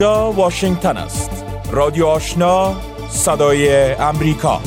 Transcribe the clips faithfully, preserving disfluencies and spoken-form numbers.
یا واشنگتن است. رادیو آشنا، صدای امریکا.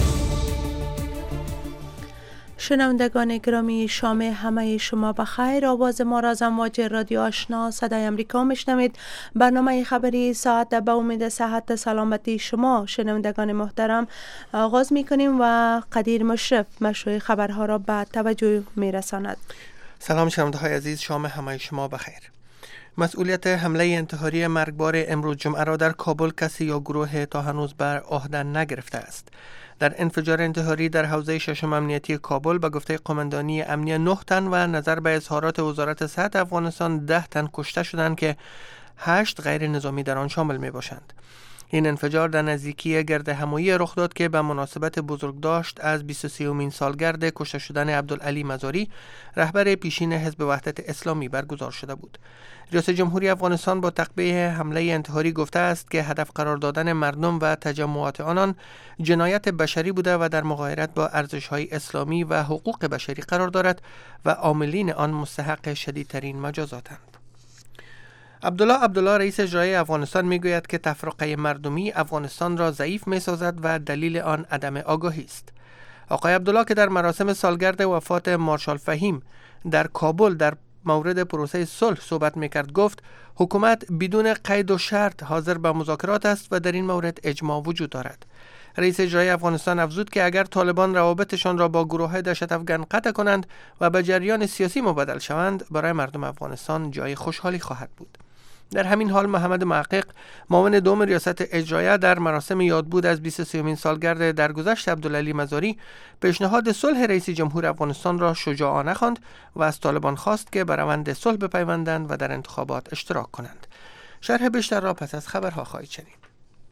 شنوندگان گرامی، شام همه شما بخیر. آواز ما را از امواج رادیو آشنا صدای امریکا میشنوید. برنامه خبری ساعت به امید صحت سلامتی شما شنوندگان محترم آغاز میکنیم و قدیر مشرف مشروع خبرها را به توجه میرساند. سلام شنونده های عزیز، شام همه شما بخیر. مسئولیت حمله انتحاری مرگبار امروز جمعه را در کابل کسی یا گروه تا هنوز بر عهده نگرفته است. در انفجار انتحاری در حوزه ششم امنیتی کابل به گفته قماندانی امنیه نه تن و نظر به اظهارات وزارت صحت افغانستان ده تن کشته شدند که هشت غیر نظامی در آن شامل می باشند. این انفجار در نزدیکی گرد همایی رخ داد که به مناسبت بزرگداشت از بیست و سومین سالگرد کشته شدن عبدالعلی مزاری، رهبر پیشین حزب وحدت اسلامی، برگزار شده بود. ریاست جمهوری افغانستان با تقبیح حمله انتحاری گفته است که هدف قرار دادن مردم و تجمعات آنان جنایت بشری بوده و در مغایرت با ارزش‌های اسلامی و حقوق بشری قرار دارد و عاملین آن مستحق شدیدترین مجازاتند. عبدالله عبدالله رئیس اجرایی افغانستان میگوید که تفرقه مردمی افغانستان را ضعیف میسازد و دلیل آن عدم آگاهی است. آقای عبدالله که در مراسم سالگرد وفات مارشال فهیم در کابل در مورد پروسه صلح صحبت میکرد گفت حکومت بدون قید و شرط حاضر به مذاکرات است و در این مورد اجماع وجود دارد. رئیس اجرایی افغانستان افزود که اگر طالبان روابطشان را با گروه‌های دهشت افغان قطع کنند و به جریان سیاسی مبدل شوند، برای مردم افغانستان جای خوشحالی خواهد بود. در همین حال محمد محقق، معاون دوم ریاست اجراییه، در مراسم یادبود از بیست و سومین سالگرد درگذشت عبدالعلی مزاری پیشنهاد صلح رئیس جمهور افغانستان را شجاعانه خواند و از طالبان خواست که به روند صلح بپیوندند و در انتخابات اشتراک کنند. شرح بیشتر را پس از خبرها خواهید شنید.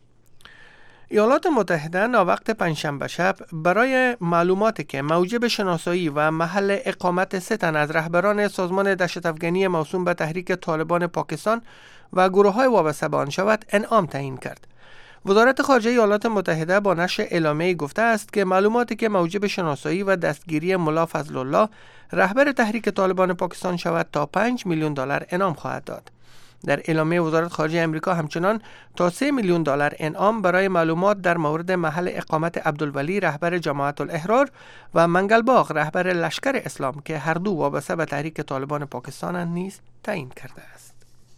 ایالات متحده ناوقت پنجشنبه شب برای معلوماتی که موجب شناسایی و محل اقامت سه تن از رهبران سازمان دهشت افغانی موسوم به تحریک طالبان پاکستان و گروه‌های وابسته به آن شود انعام تعیین کرد. وزارت خارجه ایالات متحده با نشر اعلامیه‌ای گفته است که معلوماتی که موجب شناسایی و دستگیری ملا فضل الله رهبر تحریک طالبان پاکستان شود تا پنج میلیون دلار انعام خواهد داد. در اعلامیه وزارت خارجه امریکا همچنان تا سه میلیون دلار انعام برای معلومات در مورد محل اقامت عبدالولی رهبر جماعت الاحرار و منگلباغ رهبر لشکر اسلام که هر دو وابسته به تحریک طالبان پاکستانند نیز تعیین کرده است.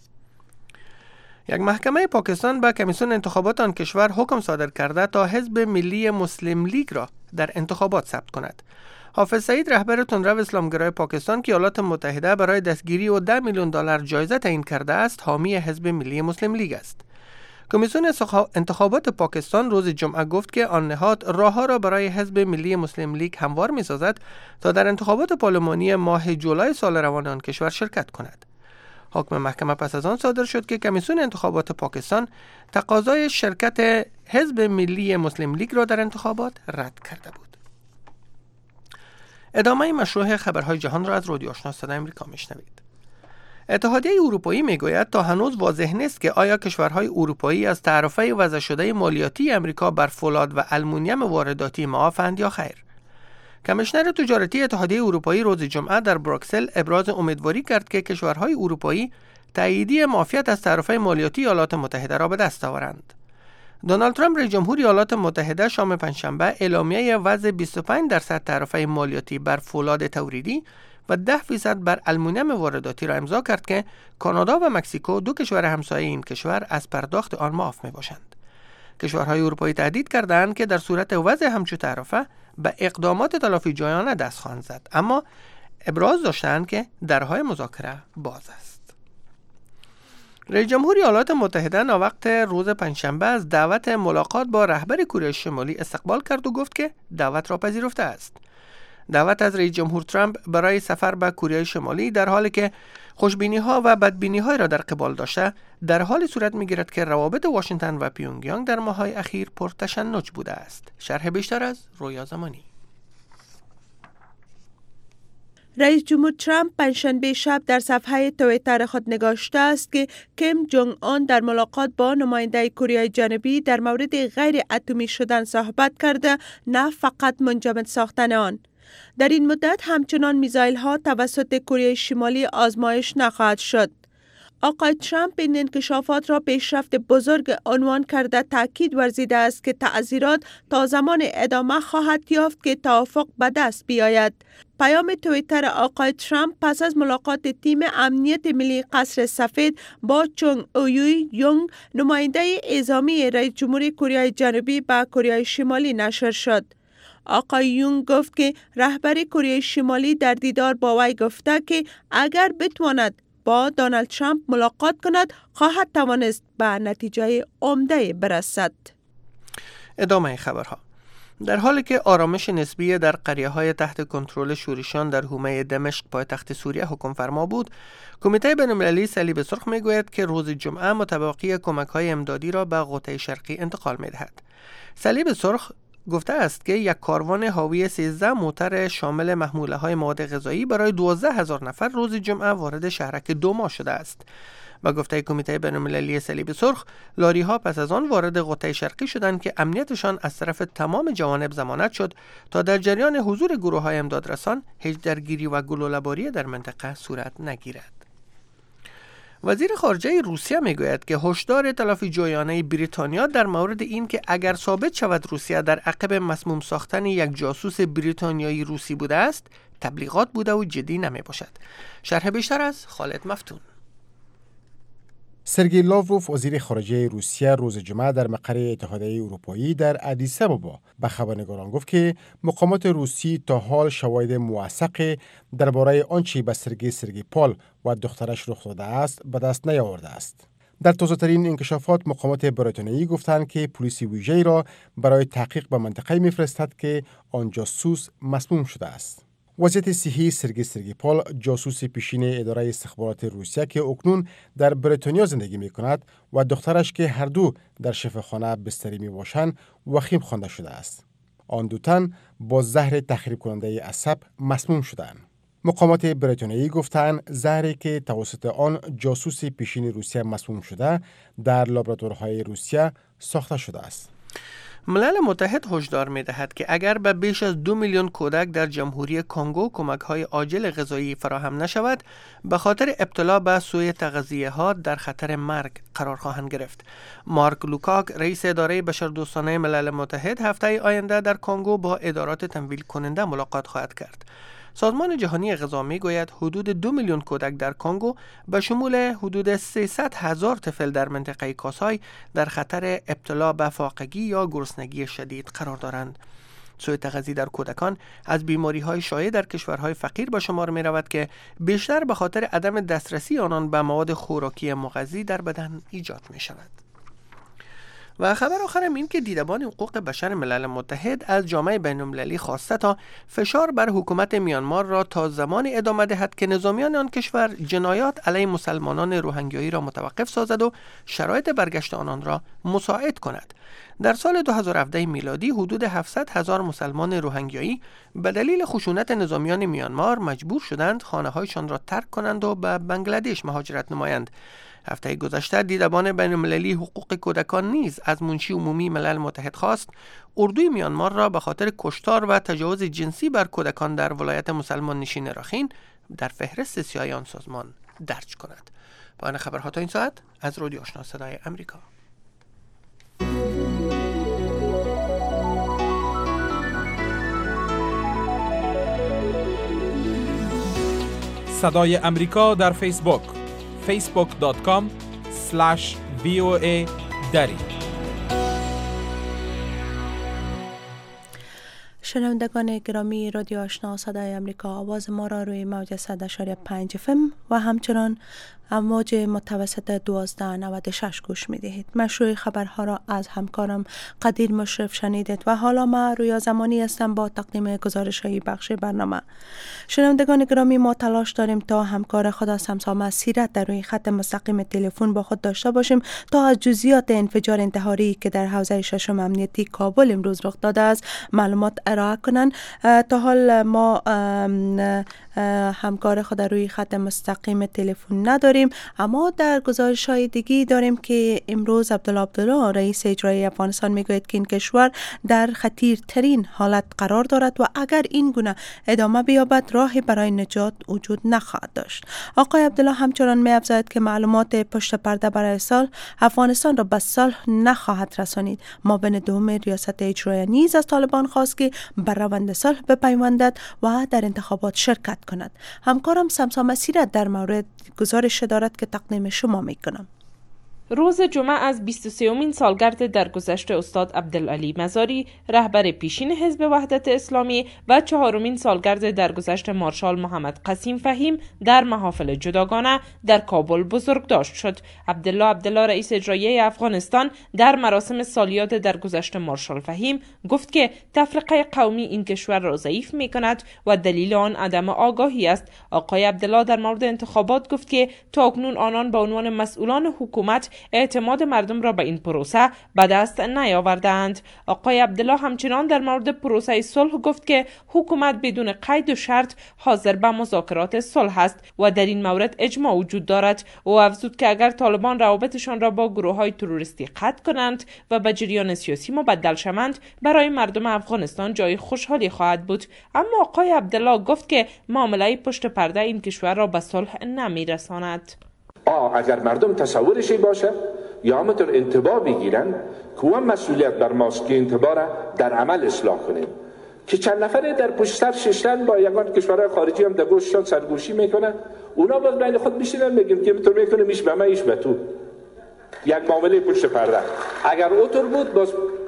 یک محکمه پاکستان به کمیسیون انتخابات آن کشور حکم صادر کرده تا حزب ملی مسلم لیگ را در انتخابات ثبت کند. حافظ سعید رهبر تندرو اسلامگرای پاکستان که ایالات متحده برای دستگیری و ده میلیون دلار جایزه تعیین کرده است، حامی حزب ملی مسلم لیگ است. کمیسیون انتخابات پاکستان روز جمعه گفت که آن نهاد راهها را برای حزب ملی مسلم لیگ هموار می‌سازد تا در انتخابات پارلمانی ماه جولای سال روان آن کشور شرکت کند. حکم محکمه پس از آن صادر شد که کمیسیون انتخابات پاکستان تقاضای شرکت حزب ملی مسلم لیگ را در انتخابات رد کرده بود. ادامه مشروع خبرهای جهان را از رادیو آشنا صدای امریکا میشنوید. اتحادیه اروپایی میگوید تا هنوز واضح نیست که آیا کشورهای اروپایی از تعرفه وضع شده مالیاتی امریکا بر فولاد و آلومینیوم وارداتی معافند یا خیر. کمیشنر تجارتی اتحادیه اروپایی روز جمعه در بروکسل ابراز امیدواری کرد که کشورهای اروپایی تاییدیه معافیت از تعرفه مالیاتی ایالات متحده را به دست آورند. دونالد ترامپ رئیس جمهور ایالات متحده شام پنجشنبه اعلامیه وضع بیست و پنج درصد تعرفه مالیاتی بر فولاد تولیدی و ده درصد بر آلومینیوم وارداتی را امضا کرد که کانادا و مکزیکو، دو کشور همسایه این کشور، از پرداخت آن معاف میباشند. کشورهای اروپایی تهدید کردند که در صورت وضع همچون تعرفه به اقدامات تلافی جویانه دست خواهند زد، اما ابراز داشتند که درهای مذاکره باز است. رئیس جمهور ایالات متحده ناوقت روز پنجشنبه از دعوت ملاقات با رهبر کره شمالی استقبال کرد و گفت که دعوت را پذیرفته است. دعوت از رئیس جمهور ترامپ برای سفر به کره شمالی در حالی که خوشبینی‌ها و بدبینی‌های را در قبال داشته، در حال صورت می‌گیرد که روابط واشنگتن و پیونگیانگ در ماه‌های اخیر پرتشنج بوده است. شرح بیشتر از رویا زمانی. رئیس جمهور ترامپ پنجشنبه شب در صفحه توییتر خود نگاشته است که کیم جونگ آن در ملاقات با نماینده کره جنوبی در مورد غیر اتمی شدن صحبت کرده، نه فقط منجمد ساختن آن. در این مدت همچنان میزایل ها توسط کره شمالی آزمایش نخواهد شد. آقای ترامپ این انکشافات را پیشرفت بزرگ عنوان کرده تاکید ورزیده است که تعزیرات تا زمان ادامه خواهد یافت که توافق به دست بیاید. پیام توییتر آقای ترامپ پس از ملاقات تیم امنیت ملی قصر سفید با چونگ اویوی یونگ نماینده اعزامی رئیس جمهور کره جنوبی به کره شمالی نشر شد. آقای یونگ گفت که رهبر کره شمالی در دیدار با وی گفته که اگر بتواند با دونالد ترامپ ملاقات کند خواهد توانست به نتیجه عمده برسد. ادامه خبرها. در حالی که آرامش نسبی در قریه‌های تحت کنترل شورشیان در حومه دمشق پایتخت سوریه حکم فرما بود، کمیته بین‌المللی صلیب سرخ میگوید که روز جمعه متوقع کمک‌های امدادی را به قطع شرقی انتقال می‌دهد. صلیب سرخ گفته است که یک کاروان حاوی سیزده موتر شامل محموله‌های مواد غذایی برای دوازده هزار نفر روز جمعه وارد شهرک دوما شده است. با گفته کمیته بین‌المللی صلیب سرخ، لاری‌ها پس از آن وارد قطع شرقی شدند که امنیتشان از طرف تمام جوانب ضمانت شد تا در جریان حضور گروه‌های امدادرسان هیچ درگیری و گلوله‌باری در منطقه صورت نگیرد. وزیر خارجه روسیه میگوید که هشدار تلافی جویانه بریتانیا در مورد این که اگر ثابت شود روسیه در عقب مسموم ساختن یک جاسوس بریتانیایی روسی بوده است، تبلیغات بوده و جدی نمی باشد. شرح بیشتر از خالد مفتون. سرگئی لاوروف وزیر خارجه روسیه روز جمعه در مقر اتحادیه اروپایی در آدیس آبابا به خبرنگاران گفت که مقامات روسی تا حال شواهد موثق درباره آنچه به سرگئی سرگیپال و دخترش رخ داده است به دست نیاورده است. در تازه‌ترین انکشافات مقامات بریتانیایی گفتند که پلیس ویژه‌ای را برای تحقیق به منطقه می‌فرستد که آن جاسوس مسموم شده است. وضعیت صحی سرگئی سرگیپال، جاسوس پیشین اداره استخبارات روسیه که اکنون در بریتانیا زندگی می کند و دخترش که هر دو در شفاخانه بستری می باشند وخیم خوانده شده است. آن دو تن با زهر تخریب کننده عصب مسموم شدند. مقامات بریتانیایی گفتند زهری که توسط آن جاسوس پیشین روسیه مسموم شده در لابراتوارهای روسیه ساخته شده است. ملل متحد هشدار می‌دهد که اگر به بیش از دو میلیون کودک در جمهوری کنگو کمک‌های عاجل غذایی فراهم نشود، به خاطر ابتلا به سوء تغذیه‌ها در خطر مرگ قرار خواهند گرفت. مارک لوکاک، رئیس اداره بشردوستانه ملل متحد، هفته آینده در کنگو با ادارات تمویل کننده ملاقات خواهد کرد. سازمان جهانی غذا میگوید حدود دو میلیون کودک در کنگو به شمول حدود سیصد هزار طفل در منطقه کاسای در خطر ابتلا به فاقگی یا گرسنگی شدید قرار دارند. سوء تغذیه در کودکان از بیماری‌های شایع در کشورهای فقیر به شمار می رود که بیشتر به خاطر عدم دسترسی آنان به مواد خوراکی مغذی در بدن ایجاد می شود. و خبر آخرم این که دیدبان حقوق بشر ملل متحد از جامعه بین‌المللی خواسته تا فشار بر حکومت میانمار را تا زمان ادامه دهد که نظامیان آن کشور جنایات علیه مسلمانان روهینگیایی را متوقف سازد و شرایط برگشت آنان را مساعد کند. در سال دو هزار و هفده میلادی حدود هفتصد هزار مسلمان روهینگیایی به دلیل خشونت نظامیان میانمار مجبور شدند خانه‌هایشان را ترک کنند و به بنگلادش مهاجرت نمایند. هفته گذشته دیدبان بین‌المللی حقوق کودکان نیز از منشی عمومی ملل متحد خواست اردوی میانمار را به خاطر کشتار و تجاوز جنسی بر کودکان در ولایت مسلمان نشین راخین در فهرست سیاه آن سازمان درج کند. پایان خبرها تا این ساعت از رادیو آشنا صدای امریکا. صدای امریکا در فیسبوک فیسبوک دات کام اسلش وی او ای دری. شنوندگان گرامی رادیو آشنا صدای امریکا، آواز ما را روی موج صد و شش پنج اف ام و همچنان موج متوسط دوازده نود و شش گوش می دهید. مشروع خبرها را از همکارم قدیر مشرف شنیدید و حالا ما رویا زمانی هستم با تقدیم گزارش های بخش برنامه. شنوندگان گرامی، ما تلاش داریم تا همکار خدا سمسامه سیرت در روی خط مستقیم تلفن با خود داشته باشیم تا از جزئیات انفجار انتحاری که در حوزه ششم امنیتی کابل امروز رخ داده است معلومات ارائه کنند. تا حال ما همکار خود روی خط مستقیم تلفن نداریم، اما در گزارش های دیگی داریم که امروز عبدالله عبدالله رئیس اجرایی افغانستان میگوید که این کشور در خطیرترین حالت قرار دارد و اگر این گونه ادامه بیابد راهی برای نجات وجود نخواهد داشت. آقای عبدالله همچنان می‌افزاید که معلومات پشت پرده برای صلح افغانستان را به صلح نخواهد رسانید. معاون دوم ریاست اجرایی نیز از طالبان خواست که بر روند صلح بپیوندد و در انتخابات شرکت کند. همکارم سمسا مسیرت در مورد گزارش دارد که تقدیم شما میکنم. روز جمعه از بیست و سومین سالگرد درگذشت استاد عبدالعلی مزاری رهبر پیشین حزب وحدت اسلامی و چهارمین سالگرد درگذشت مارشال محمد قسیم فهیم در محافل جداگانه در کابل بزرگداشت شد. عبدالله عبدالله رئیس اجرایی افغانستان در مراسم سالیات درگذشت مارشال فهیم گفت که تفرقه قومی این کشور را ضعیف می کند و دلیل آن عدم آگاهی است. آقای عبدالله در مورد انتخابات گفت که تاکنون آنان به عنوان مسئولان حکومت اعتماد مردم را به این پروسه به دست نیاوردند. آقای عبدالله همچنان در مورد پروسه صلح گفت که حکومت بدون قید و شرط حاضر به مذاکرات صلح است و در این مورد اجماع وجود دارد. او افزود که اگر طالبان روابطشان را با گروه‌های تروریستی قطع کنند و به جریان سیاسی مبدل شوند برای مردم افغانستان جای خوشحالی خواهد بود. اما آقای عبدالله گفت که معامله پشت پرده این کشور را به صلح نمی‌رساند. آه اگر مردم تصورشی باشه یا همونطور انتباه بگیرن که اون مسئولیت بر ماست که انتباه را در عمل اصلاح کنیم. که چند نفره در پشت سر ششتن با یگان کشورهای خارجی هم در گوششان سرگوشی میکنن، اونا باز بین خود میشینن میگن که اینطور میکنه میش به من ایش به تو، یک معامله پشت پرده. اگر اوطور بود باز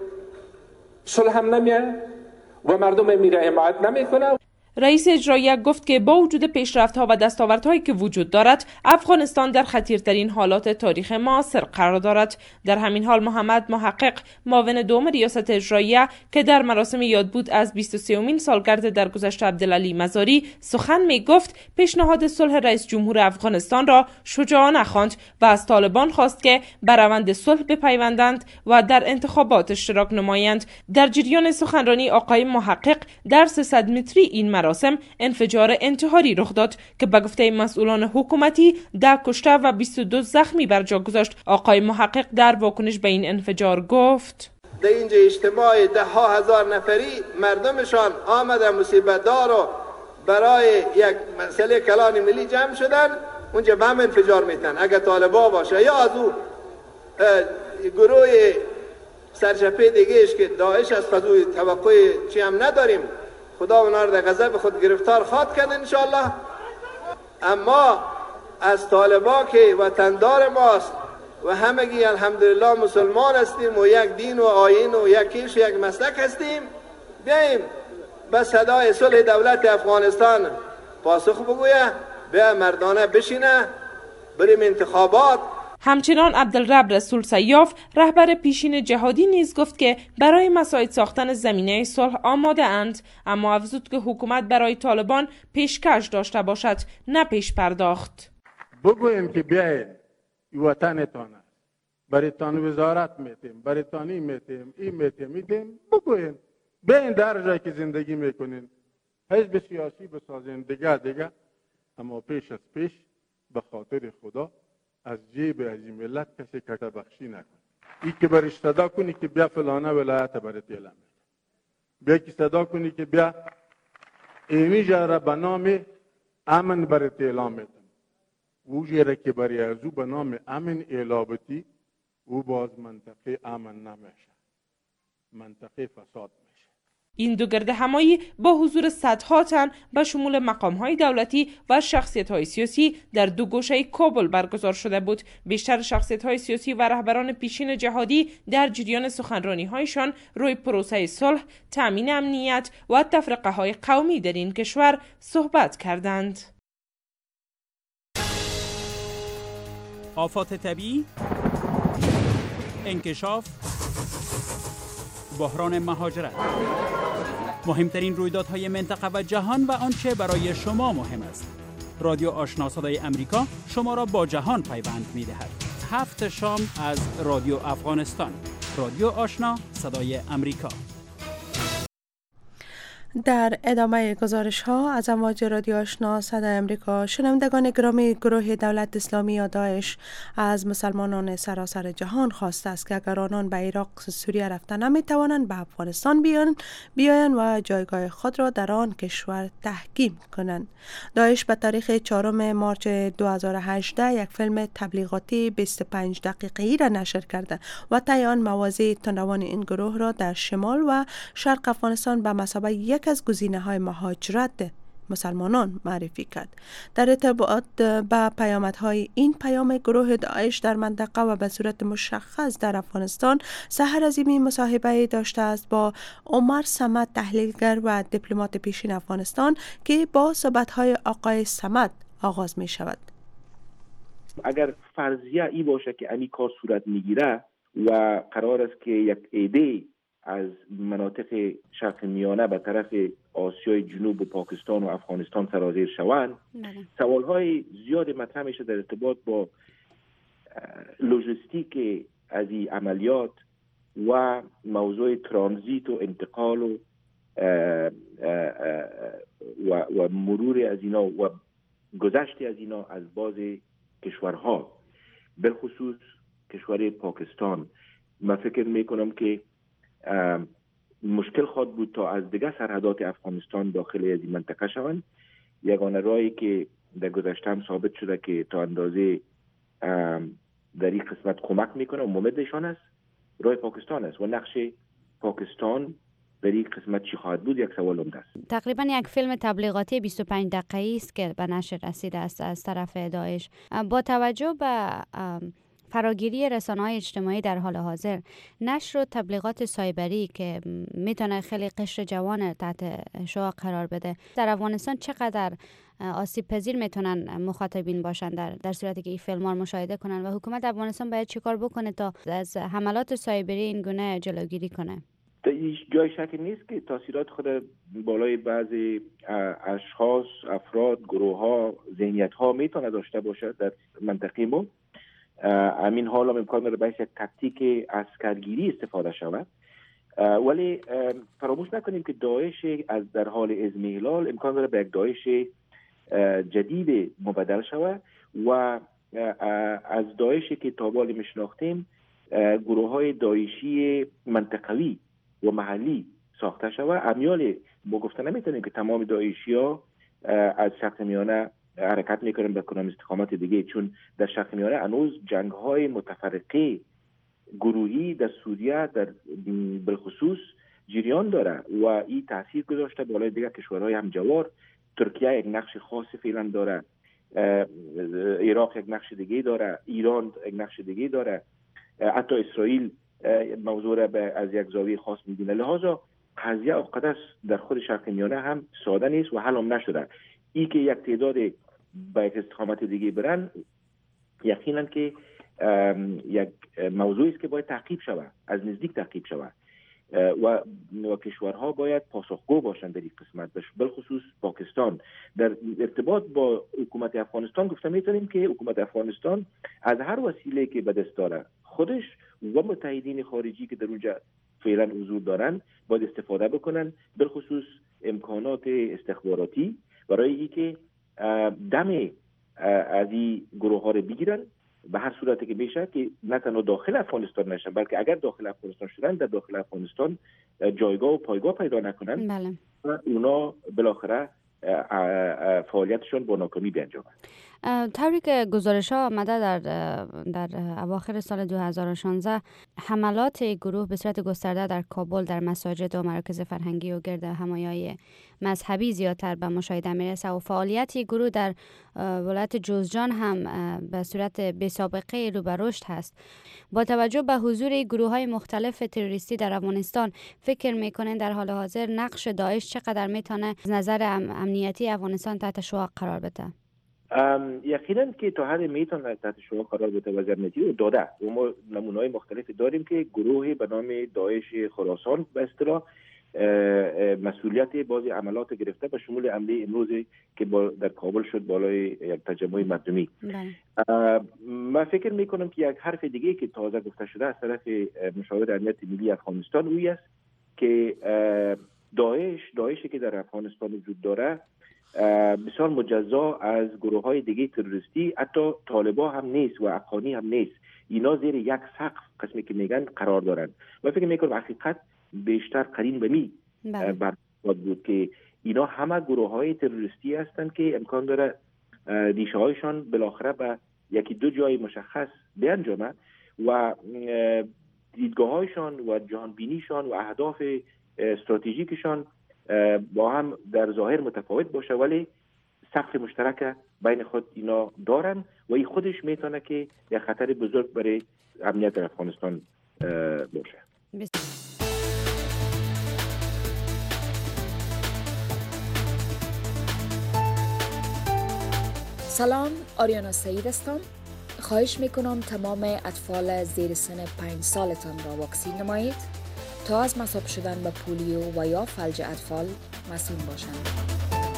صلح هم نمیاد و مردم میره حمایت نمیکنه. رئیس اجرایی گفت که با وجود پیشرفت‌ها و دستاوردهایی که وجود دارد، افغانستان در خطیرترین حالات تاریخ معاصر قرار دارد. در همین حال محمد محقق معاون دوم ریاست اجرایی که در مراسم یاد بود از بیست و سومین سالگرد درگذشت عبدالعلی مزاری سخن می گفت، پیشنهاد صلح رئیس جمهور افغانستان را شجاعانه خواند و از طالبان خواست که بر روند صلح بپیوندند و در انتخابات اشتراک نمایند. در جریان سخنرانی آقای محقق در سیصد متری این مراسم انفجار انتحاری رخ داد که به گفته مسئولان حکومتی ده کشته و بیست و دو زخمی بر جا گذاشت. آقای محقق در واکنش به این انفجار گفت: در اینجا اجتماع ده ها هزار نفری مردمشان آمده مصیبت دار و برای یک مسئله کلان ملی جمع شدن، اونجا بم انفجار میتن. اگر طالبا باشه یا از او گروه سرچپه دیگهش که داعش است، فضوی توقع چی هم نداریم، خدا اونا را در غضب خود گرفتار خواهد کرد انشاءالله. اما از طالبا که وطندار ماست و همگی الحمدلله مسلمان هستیم و یک دین و آیین و یک کیش و یک مسلک هستیم، بیاییم به صدای صلح دولت افغانستان پاسخ بگویه، بیا مردانه بشینه، بریم انتخابات. همچنان عبدالرب رسول سیاف رهبر پیشین جهادی نیز گفت که برای مساعد ساختن زمینه صلح آماده اند، اما افزود که حکومت برای طالبان پیشکش داشته باشد نه پیش پرداخت. بگوین که بیاین وطنتان است، برایتان وزارت میتیم، برایتانی میتیم، این میتیم میتیم، بگوین بیاین در جایی که زندگی میکنین حزب سیاسی بسازین دیگه دیگه، اما پیش از پیش به خاطر خدا از جیب از این ملت کسی کٹه بخشی نکن. ای که برش صدا کنی که بیا فلانه ولایت برای اعلام بیا که صدا کنی که بیا ایمی جاره به نام امن برای اعلام میتن، او جاره که برای ارزو به نام امن اعلابتی او باز منطقه امن نمیشه، منطقه فساد میشه. این دو گرد همایی با حضور صدها تن به شمول مقام‌های دولتی و شخصیت‌های سیاسی در دو گوشه کابل برگزار شده بود. بیشتر شخصیت‌های سیاسی و رهبران پیشین جهادی در جریان سخنرانی‌هایشان روی پروسه صلح، تامین امنیت و تفرقه‌های قومی در این کشور صحبت کردند. آفات طبیعی، انکشاف، بحران مهاجرت، مهمترین رویدادهای منطقه و جهان و آنچه برای شما مهم است. رادیو آشنا صدای امریکا شما را با جهان پیوند می‌دهد. هفت شام از رادیو افغانستان. رادیو آشنا صدای امریکا. در ادامه گزارش ها از امواج رادیو آشنا صدای امریکا، شنوندگان گرامی، گروه دولت اسلامی یا داعش از مسلمانان سراسر جهان خواسته است که اگر آنان به عراق سوریه رفته نمی توانند به افغانستان بیان بیایند و جایگاه خود را در آن کشور تحکیم کنند. داعش به تاریخ چهارم مارس دو هزار و هجده یک فیلم تبلیغاتی بیست و پنج دقیقه‌ای را نشر کرده و طی آن مواضع تندروان این گروه را در شمال و شرق افغانستان به مثابه یک از گزینه‌های مهاجرت مسلمانان معرفی کرد. در ارتباط با پیامدهای این پیام گروه داعش در منطقه و به صورت مشخص در افغانستان، سحر عظیمی مصاحبه داشته است با عمر صمد، تحلیلگر و دیپلمات پیشین افغانستان، که با صحبت‌های آقای صمد آغاز می شود. اگر فرضیه ای باشه که این کار صورت میگیره و قرار است که یک ایده از مناطق شرق میانه به طرف آسیای جنوب و پاکستان و افغانستان سرازیر شوند، سوالهای زیاد مطرح میشه در ارتباط با لوجستیک از این عملیات و موضوع ترانزیت و انتقال و و, و مرور از اینا و گذشت از اینا از باز کشورها، بالخصوص کشور پاکستان. من فکر میکنم که مشکل خواهد بود تا از دیگه سرحدات افغانستان داخل از این منطقه شوند. یگانه راهی که در گذشته هم ثابت شده که تا اندازه در این قسمت کمک میکنه و ممدشان است، راه پاکستان است و نقش پاکستان در این قسمت چی خواهد بود یک سوال عمده است. تقریبا یک فیلم تبلیغاتی بیست و پنج دقیقه‌ای است که به نشر رسیده است از طرف داعش. با توجه به فراگیری رسانه‌های اجتماعی در حال حاضر، نشر و تبلیغات سایبری که میتونه خیلی قشر جوان تحت شعاع قرار بده، در افغانستان چقدر آسیب پذیر میتونن مخاطبین باشن در در صورتی که این فیلم‌ها رو مشاهده کنن و حکومت افغانستان باید چیکار بکنه تا از حملات سایبری این گونه جلوگیری کنه؟ جای شکی نیست که تاثیرات خود بالای بعضی اشخاص، افراد، گروه‌ها، ذهنیت‌ها میتونه داشته باشه در منطقه ما. همین حال هم امکان داره باید یک تاکتیک عسکرگیری استفاده شود، ولی فراموش نکنیم که داعش از در حال اضمحلال امکان داره به یک داعش جدید مبدل شود و از داعشی که تا بالی میشناختیم گروه های داعشی منطقوی و محلی ساخته شود. امیال با گفتن نمیتونیم که تمام داعشی ها از شرق میانه حرکت میکنن به کدام استقامت دیگه، چون در شرق میانه هنوز جنگ های متفرقه گروهی در سوریه در بالخصوص جریان داره و این تاثیر گذاشته بالای دیگه کشورهای همجوار. ترکیه یک نقش خاص فعلا داره، عراق یک نقش دیگه داره، ایران یک نقش دیگه داره، حتی اسرائیل موضوع را از یک زاویه خاص می‌بینه. لذا قضیه اوقات در خود شرق میانه هم ساده نیست و حل هم نشده. ای که یک تعداد به یک استقامت دیگه برن، یقینا که یک موضوعی است که باید تعقیب شود، از نزدیک تعقیب شود و, و کشورها باید پاسخگو باشند در این قسمت، بالخصوص پاکستان. در ارتباط با حکومت افغانستان گفته میتونیم که حکومت افغانستان از هر وسیله که به دست داره، خودش و متحدین خارجی که در اونجا فعلا حضور دارن، باید استفاده بکنن، بالخصوص امکانات استخباراتی، برای اینکه دم از این گروه ها رو بگیرن به هر صورتی که بشه، که نه تنها داخل افغانستان نشن، بلکه اگر داخل افغانستان شدن در داخل افغانستان جایگاه و پایگاه پیدا نکنن. بله. و اونا بالاخره فعالیتشون با ناکامی بیانجامند. طوری که گزارش ها آمده در در اواخر سال دو هزار و شانزده، حملات گروه به صورت گسترده در کابل در مساجد و مراکز فرهنگی و گرد همایای مذهبی زیادتر به مشاهده میرسه و فعالیت گروه در ولایت جوزجان هم به صورت بی سابقه رو به رشد هست. با توجه به حضور گروه های مختلف تروریستی در افغانستان، فکر میکنین در حال حاضر نقش داعش چقدر میتونه از نظر امنیتی افغانستان تحت شعاع قرار بده؟ یقینا که تا حد میتونه تحت شعاع قرار بده و امنیتی داده. و ما نمونه‌های مختلفی داریم که گروهی به نام داعش خراسان به اصطلاح مسئولیت بعضی عملات گرفته، به شمول حمله امروز که در کابل شد بالای یک تجمع مردمی. من فکر میکنم که یک حرف دیگه که تازه گفته شده از طرف مشاور امنیت ملی افغانستان اوی است که داعش داعشی که در افغانستان وجود داره بسیار مجزا از گروه های دیگه تروریستی، حتی طالبا هم نیست و افغانی هم نیست. اینا زیر یک سقف قسمی که میگن قرار دارن و فکر میکنم حقیقت بیشتر قرین به می برخورد بود که اینا همه گروه های تروریستی هستند که امکان داره ریشه هایشان بالاخره به یکی دو جای مشخص بیانجامه و دیدگاه هایشان و جهان بینیشان و اهداف استراتژیکشان با هم در ظاهر متفاوت باشه، ولی سقف مشترک بین خود اینا دارن و این خودش میتونه که یک خطر بزرگ برای امنیت افغانستان باشه. سلام، آریانا سعید هستم. خواهش میکنم تمام اطفال زیر سن پنج سالتان را واکسین نمایید تا از مصاب شدن به پولیو و یا فلج اطفال مسئول باشند.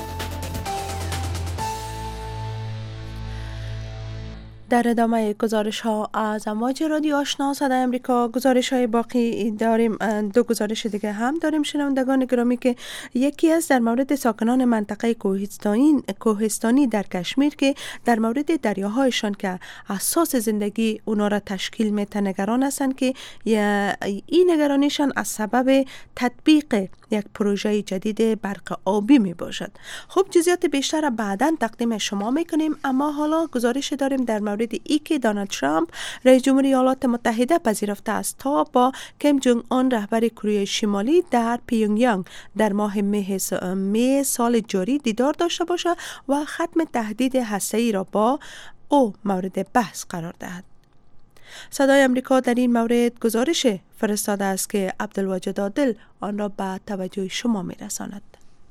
در ادامه گزارش ها از امواج رادیو آشنا صدای امریکا، گزارش های باقی داریم. دو گزارش دیگه هم داریم شنوندگان گرامی که یکی از در مورد ساکنان منطقه کوهستانی کوهستانی در کشمیر که در مورد دریاهایشان که اساس زندگی اونا را تشکیل میده نگران هستند که این نگرانیشان از سبب تطبیق یک پروژه جدید برق آبی می باشد. خب جزئیات بیشتر را بعداً تقدیم شما میکنیم، اما حالا گزارش داریم در مورد ای که دونالد ترامپ رئیس جمهوری ایالات متحده پذیرفته است تا با کیم جونگ اون رهبر کره شمالی در پیونگیانگ در ماه می سال جاری دیدار داشته باشد و ختم تهدید هسته‌ای را با او مورد بحث قرار دهد. صدای امریکا در این مورد گزارش فرستاده است که عبدالواجد عادل آن را به توجه شما می رساند.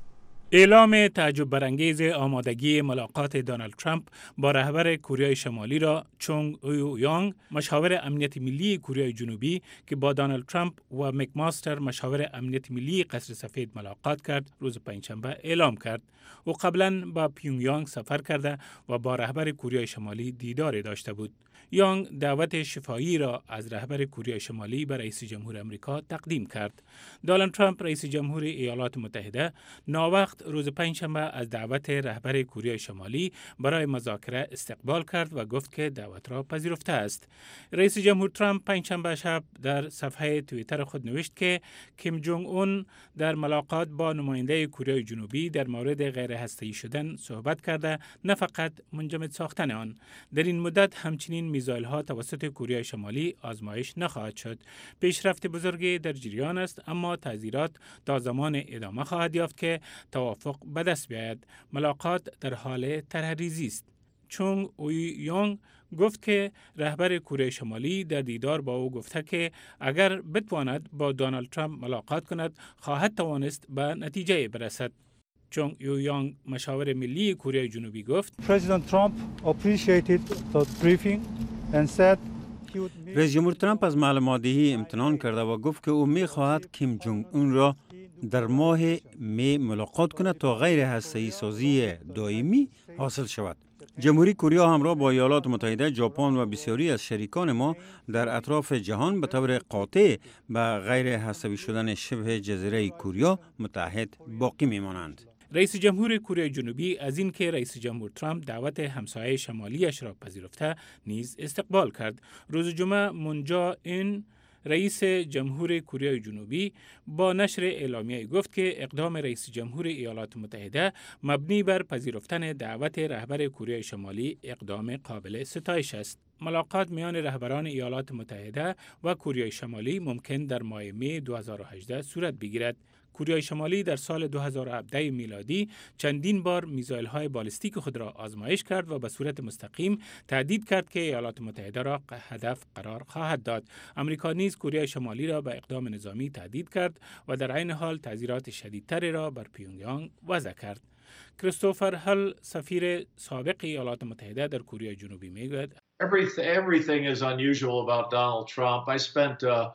اعلام تعجب برانگیز آمادگی ملاقات دونالد ترامپ با رهبر کره شمالی را چونگ او یانگ، مشاور امنیت ملی کره جنوبی که با دونالد ترامپ و مک ماستر مشاور امنیت ملی قصر سفید ملاقات کرد، روز پنجشنبه اعلام کرد. او قبلا با پیونگیانگ سفر کرده و با رهبر کره شمالی دیدار داشته بود. یانگ دعوت شفاهی را از رهبر کره شمالی به رئیس جمهور آمریکا تقدیم کرد. دونالد ترامپ رئیس جمهور ایالات متحده ناوقت روز پنجشنبه از دعوت رهبر کره شمالی برای مذاکره استقبال کرد و گفت که دعوت را پذیرفته است. رئیس جمهور ترامپ پنجشنبه شب در صفحه توییتر خود نوشت که کیم جونگ اون در ملاقات با نماینده کره جنوبی در مورد غیر هسته‌ای شدن صحبت کرده، نه فقط منجمد ساختن آن. در این مدت همچنین میزایل ها توسط کره شمالی آزمایش نخواهد شد. پیشرفت بزرگی در جریان است، اما تعزیرات تا زمان ادامه خواهد یافت که توافق به دست بیاید. ملاقات در حال طرح‌ریزی است. چونگ او یانگ گفت که رهبر کره شمالی در دیدار با او گفته که اگر بتواند با دونالد ترامپ ملاقات کند خواهد توانست به نتیجه برسد. چونگ او یانگ مشاور ملی کره جنوبی گفت President Trump appreciated the briefing and said رئیس جمهور ترامپ از معلومات دهی امتنان کرده و گفت که او می خواهد کیم جونگ اون را در ماه می ملاقات کند تا غیر هسته‌ای سازی دائمی حاصل شود. جمهوری کره همراه با ایالات متحده، ژاپن و بسیاری از شریکان ما در اطراف جهان به طور قاطع به غیر هسته‌ای شدن شبه جزیره کره متحد باقی میمانند. رئیس جمهور کره جنوبی از این که رئیس جمهور ترامپ دعوت همسایه شمالیش را پذیرفته نیز استقبال کرد. روز جمعه مون جا این رئیس جمهور کره جنوبی با نشر اعلامیه گفت که اقدام رئیس جمهور ایالات متحده مبنی بر پذیرفتن دعوت رهبر کره شمالی اقدام قابل ستایش است. ملاقات میان رهبران ایالات متحده و کره شمالی ممکن در ماه می دو هزار و هجده صورت بگیرد. کره شمالی در سال دو هزار و هفده میلادی چندین بار میزایل‌های بالستیک خود را آزمایش کرد و به صورت مستقیم تهدید کرد که ایالات متحده را هدف قرار خواهد داد. آمریکا نیز کره شمالی را به اقدام نظامی تهدید کرد و در عین حال تعزیرات شدیدتری را بر پیونگیانگ وضع کرد. کریستوفر هل، سفیر سابق ایالات متحده در کره جنوبی میگوید Everything is unusual about Donald Trump. I spent uh,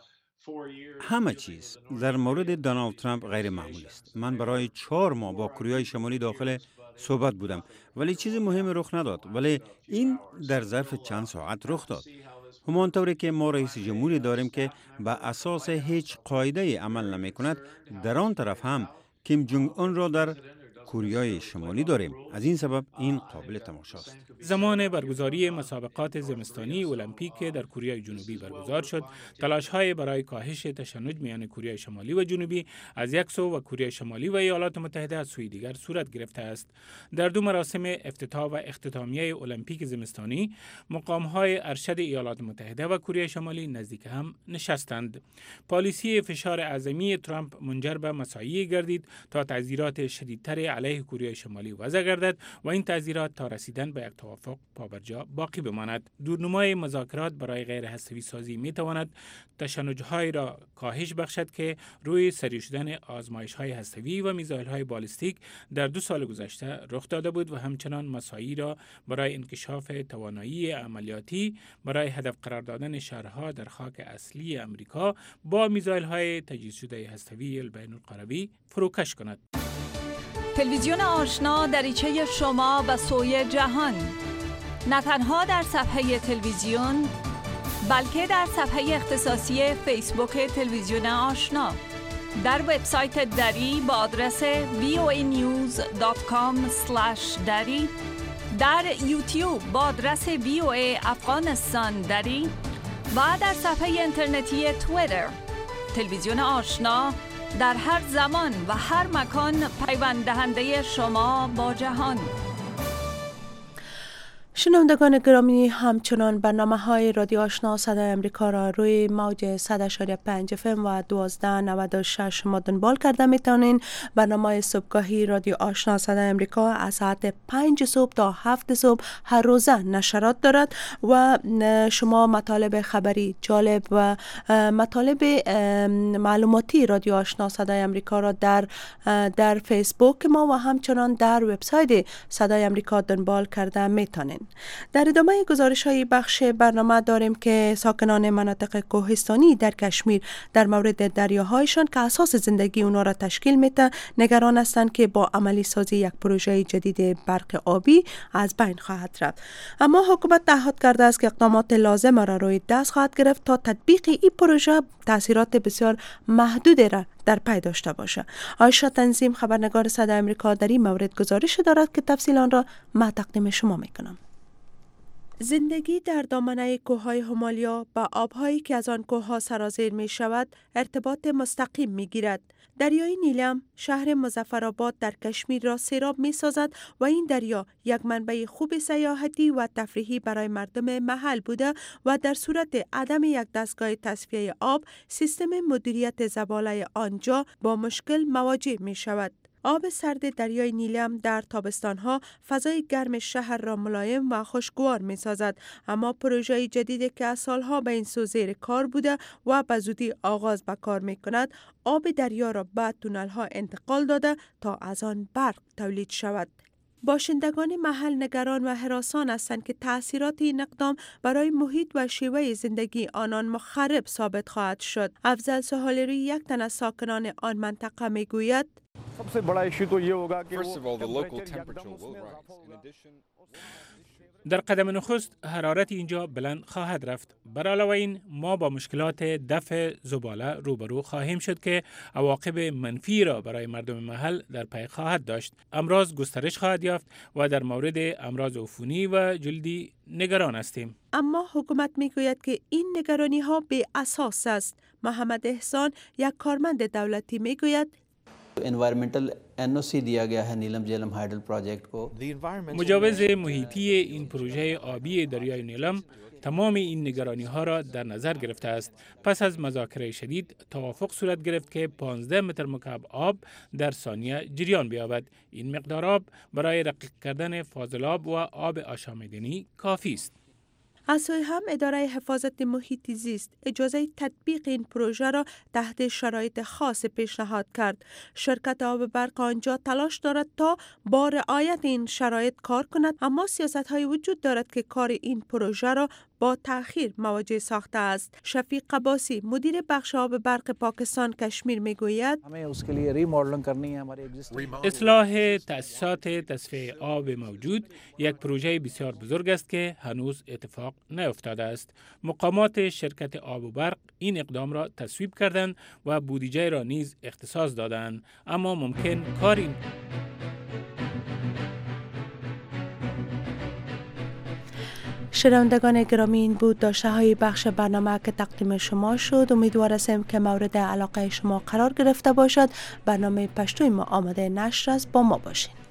همه چیز در مورد دونالد ترامپ غیر معمول است. من برای چهار ماه با کره شمالی داخل صحبت بودم ولی چیز مهم رخ نداد، ولی این در ظرف چند ساعت رخ داد. همانطوری که ما رئیس جمهوری داریم که به اساس هیچ قاعده عمل نمی کند، در آن طرف هم کیم جونگ اون را در کوریای شمالی داریم. از این سبب این قابل تماشاست. زمان برگزاری مسابقات زمستانی المپیک در کره جنوبی برگزار شد. تلاش‌های برای کاهش تشنج میان کره شمالی و جنوبی از یک سو و کره شمالی و ایالات متحده از سوی دیگر صورت گرفته است. در دو مراسم افتتاح و اختتامیه المپیک زمستانی، مقام‌های ارشد ایالات متحده و کره شمالی نزدیک هم نشستند. پالیسی فشار اعظمی ترامپ منجر به مساعی گردید تا تعزیرات شدیدتر علیه کره شمالی وضع گردد و این تعزیرات تا رسیدن به یک توافق پابرجا باقی بماند. دورنمای مذاکرات برای غیر هسته‌ای سازی می تواند تشنج‌های را کاهش بخشد که روی سری شدن آزمایش‌های هسته‌ای و میزایل‌های بالستیک در دو سال گذشته رخ داده بود و همچنان مساعی را برای انکشاف توانایی عملیاتی برای هدف قرار دادن شهرها در خاک اصلی امریکا با میزایل‌های تجهیز شده هسته‌ای البین‌القلوی فروکش کند. تلویزیون آشنا دریچه شما به سوی جهان، نه تنها در صفحه تلویزیون بلکه در صفحه اختصاصی فیسبوک تلویزیون آشنا، در وبسایت دری با آدرس وی او ای نیوز دات کام اسلش دری، در یوتیوب با آدرس وی او ای افغانستان دری و در صفحه اینترنتی توییتر. تلویزیون آشنا در هر زمان و هر مکان پیوند دهنده شما با جهان. شنوندگان گرامی، همچنان برنامه های رادیو آشنا صدای امریکا را روی موج صد و پنج اف ام و دوازده نود و شش شما دنبال کرده میتونین. برنامه صبحگاهی رادیو آشنا صدای امریکا از ساعت پنج صبح تا هفت صبح هر روزه نشرات دارد و شما مطالب خبری جالب و مطالب معلوماتی رادیو آشنا صدای امریکا را در در فیسبوک ما و همچنان در وبسایت صدای امریکا دنبال کرده میتونین. در ادامه گزارش های بخش برنامه داریم که ساکنان مناطق کوهستانی در کشمیر در مورد دریاهایشان که اساس زندگی اونا را تشکیل میده نگران هستند که با عملی سازی یک پروژه جدید برق آبی از بین خواهد رفت. اما حکومت تعهد کرده است که اقدامات لازم را روی دست خواهد گرفت تا تطبیق این پروژه تاثیرات بسیار محدودی را در پی داشته باشه. عایشه تنظیم خبرنگار صدای امریکا در این مورد گزارش دارد که تفصیل آن را ما تقدیم شما میکنم. زندگی در دامنه کوههای هیمالیا با آبهایی که از آن کوهها سرازیر می شود ارتباط مستقیم می گیرد. دریای نیلم شهر مظفرآباد در کشمیر را سیراب می سازد و این دریا یک منبع خوب سیاحتی و تفریحی برای مردم محل بوده و در صورت عدم یک دستگاه تصفیه آب سیستم مدیریت زباله آنجا با مشکل مواجه می شود. آب سرد دریای نیلم در تابستانها فضای گرم شهر را ملایم و خوشگوار می سازد، اما پروژه جدیدی که از سالها به این سو زیر کار بوده و به زودی آغاز به کار می کند آب دریا را به تونل ها انتقال داده تا از آن برق تولید شود. باشندگان محل نگران و هراسان هستند که تأثیرات این اقدام برای محیط و شیوه زندگی آنان مخرب ثابت خواهد شد. افضل سهالری یک تن از ساکنان آن منطقه می گوید در قدم نخست حرارت اینجا بلند خواهد رفت. بر علاوه این ما با مشکلات دفع زباله روبرو خواهیم شد که عواقب منفی را برای مردم محل در پی خواهد داشت. امراض گسترش خواهد یافت و در مورد امراض عفونی و جلدی نگران هستیم. اما حکومت میگوید که این نگرانی ها بی اساس است. محمد احسان یک کارمند دولتی میگوید انوائرمنٹل این او سی دیا گیا ہے نیلم جیلم ہائیڈل پروجیکٹ کو. مجوز محیطی این پروژه آبی دریای نیلم تمام این نگرانی ها را در نظر گرفته است. پس از مذاکره شدید توافق صورت گرفت که پانزده متر مکعب آب در ثانیه جریان بیابد. این مقدار آب برای رقیق کردن فاضلاب و آب آشامیدنی کافی است. از سوی هم اداره حفاظت محیط زیست اجازه تطبیق این پروژه را تحت شرایط خاص پیشنهاد کرد. شرکت آب برق آنجا تلاش دارد تا با رعایت این شرایط کار کند، اما سیاست های وجود دارد که کار این پروژه را با تأخیر مواجه ساخته است. شفیق قباسی مدیر بخش آب برق پاکستان کشمیر میگوید اصلاح تأسیسات تصفیه آب موجود یک پروژه بسیار بزرگ است که هنوز اتفاق نیفتاده است. مقامات شرکت آب و برق این اقدام را تصویب کردند و بودجه را نیز اختصاص دادند، اما ممکن کاری شنوندگان گرامی، این بود داشته های بخش برنامه که تقدیم شما شد. امیدوار هستیم که مورد علاقه شما قرار گرفته باشد. برنامه پشتوی ما آماده نشر است، با ما باشین.